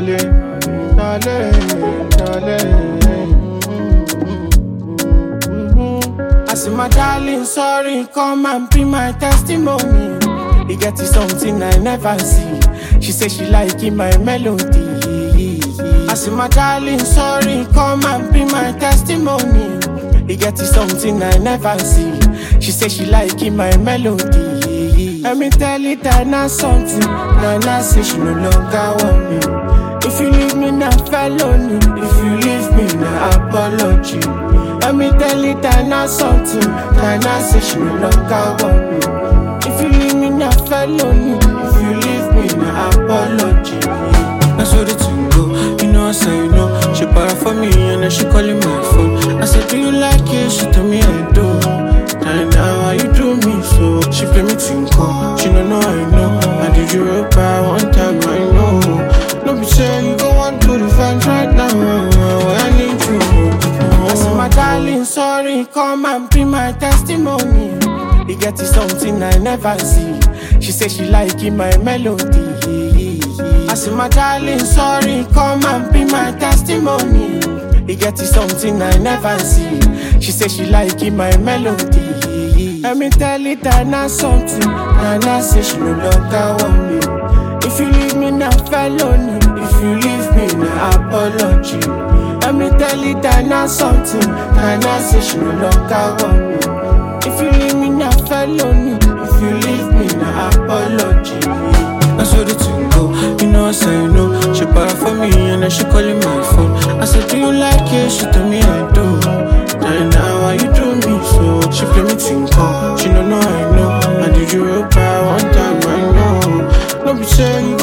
darling, darling, darling. I say my darling, sorry, come and be my testimony. He get you something I never see. She say she like it, my melody. I say my darling, sorry, come and be my testimony. He get you something I never see. She say she like it, my melody. Let me tell it that not something. Nana say she no longer want me. If you leave me now, felony. If you leave me now, apology. Let me tell it that not something. Nana say she no longer want me. If you leave me now, felony. If you leave me now, apology. That's what it's go. You know I say no. She para for me and then she calling my phone. I said, do you like it? She told me I do. And now why you do me so? She play me tinko. She don't know I know. I did you real bad one time I know. No be say you go on to the fans right now. I need you. I say my darling, sorry, come and be my testimony. He get you something I never see. She say she like it, my melody. I say my darling, sorry, come and be my testimony. He get you something I never see. She say she like it, my melody. Let me tell it that not something. Nana say she no longer want me. If you leave me now, felony. If you leave me now, apology. Let me tell it that not something. Nana say she no longer want me. If you leave me now, felony. If you leave me now, apology. That's what it's go. You know I say no. She para for me and then she calling my phone. I said, do you like it? She told me I do. And now why you do me so? She play me tinko. She don't know I know. I did you real bad one time I know. No be say you